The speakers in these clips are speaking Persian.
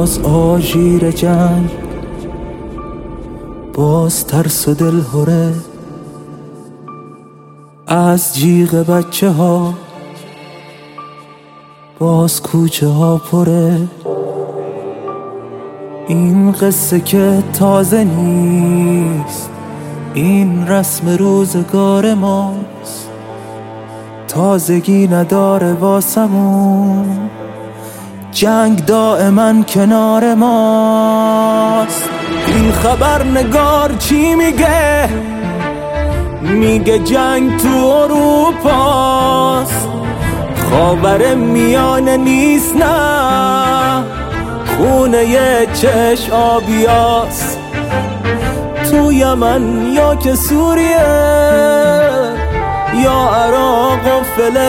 باز آژیر جنگ، باز ترس و دلهره از جیغ بچه ها، باز کوچه ها پره. این قصه که تازه نیست، این رسم روزگار ماست، تازگی نداره واسمون، جنگ دائما کنار ماست. این خبرنگار چی میگه؟ میگه جنگ تو اروپاست، خاور میانه نیست، نه خونه یه چشم آبیاست. تو یمن یا که سوریه یا عراق و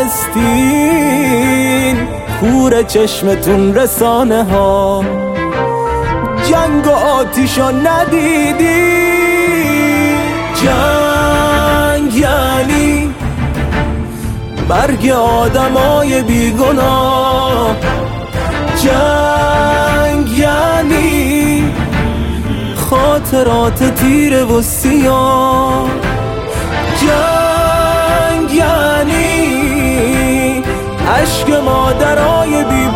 فلسطین، کور چشمتون رسانه ها، جنگ و آتیشا ندیدی؟ جنگ یعنی مرگ آدمای بیگناه، جنگ یعنی خاطرات تیره و سیاه، جنگ یعنی عشق مادرای بی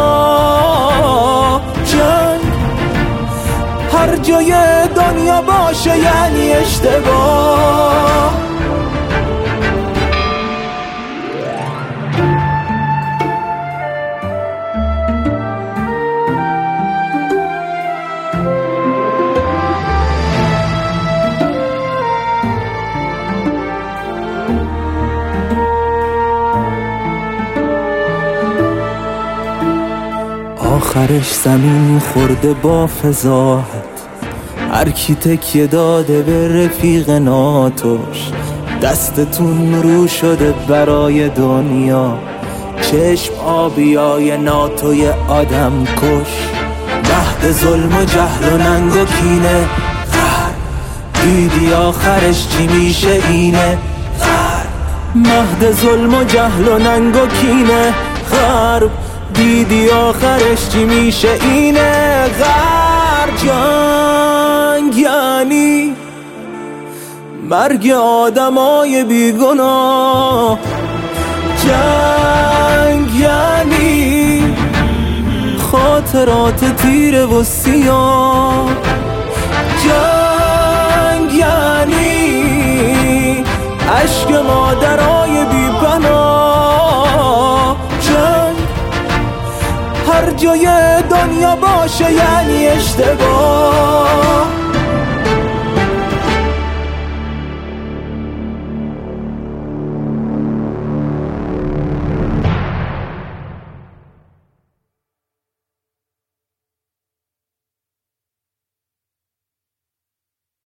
پناه، جنگ هر جای دنیا باشه یعنی اشتباه. آخرش زمین خورده با فضاحت، هر کی تکیه داده به رفیق ناتوش، دستتون رو شده برای دنیا، چشم آبیای ناتوی آدم کش. مهد ظلم و جهل و ننگ و کینه، دیدی آخرش چی میشه اینه؟ مهد ظلم و جهل و ننگ و کینه، دیدی آخرش چی میشه اینه؟ جنگ یعنی مرگ آدمای بیگناه، جنگ یعنی خاطرات تیره و سیاه، جنگ یعنی عشق مادرای بی پناه، جنگ هر جای دنیا باشه یعنی اشتباه.